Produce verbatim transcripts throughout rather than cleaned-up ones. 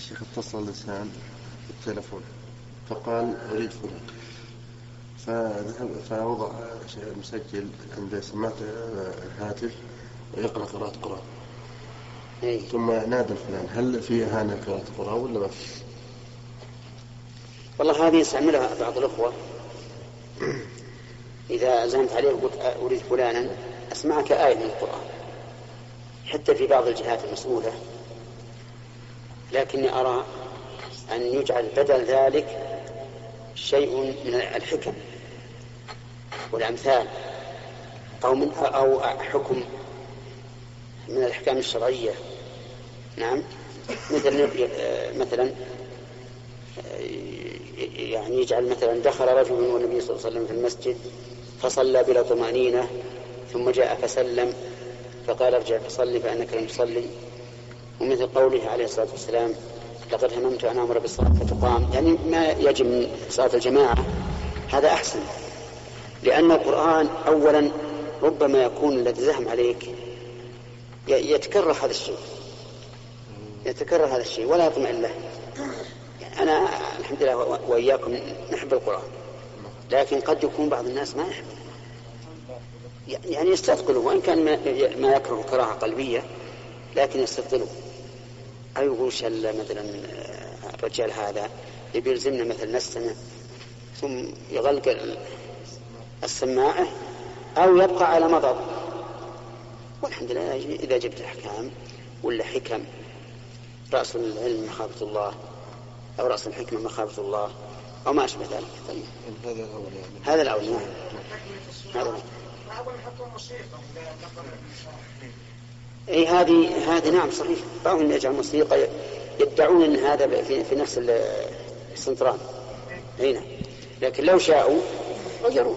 الشيخ اتصل لسان بالتلفون فقال أريد فلان، فذهب فوضع مسجل عند سماعة الهاتف ويقرأ قراءة قرآن، إيه؟ ثم نادى الفلان، هل في إهانة قراءة قرآن ولا ما في؟ والله هذه يستعملها بعض الأخوة، إذا أزمت عليه وقلت أريد فلانا أسمعك آية من القرآن، حتى في بعض الجهات المسؤولة، لكني أرى أن يجعل بدل ذلك شيء من الحكم والأمثال أو من أو حكم من الأحكام الشرعية. نعم، مثل مثلا يعني يجعل مثلا دخل رجل والنبي صلى الله عليه وسلم في المسجد فصلى بلا طمأنينة ثم جاء فسلم فقال ارجع فصلي فإنك لم تصلي، ومثل قوله عليه الصلاة والسلام لقد هممت أن أمر بالصلاة فتقام، يعني ما يجب من صلاة الجماعة هذا أحسن، لأن القرآن أولا ربما يكون الذي زهم عليك يتكرر هذا الشيء يتكرر هذا الشيء ولا يطمئن له. أنا الحمد لله وإياكم نحب القرآن، لكن قد يكون بعض الناس ما يحب، يعني يستثقله، وإن كان ما يكره كراهة قلبية لكن يستثقله. أو يقول شل مثلا الرجال هذا يبي يلزمنا مثلا نستمع ثم يغلق السماعة أو يبقى على مضض. والحمد لله إذا جبت أحكام ولا حكم، رأس العلم مخافة الله أو رأس الحكمة مخافة الله أو ما أشبه ذلك. طيب هذا الأول يعني. هذا الأول نعم. هذا أي هذه هذه نعم صحيح. بعضهم يجعل موسيقى يدعون أن هذا في, في نفس السنتران هنا، لكن لو شاءوا غيروه.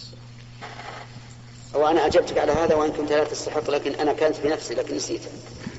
وأنا أجبتك على هذا وأن كنت لا تستحق، لكن أنا كانت بنفسي لكن نسيت.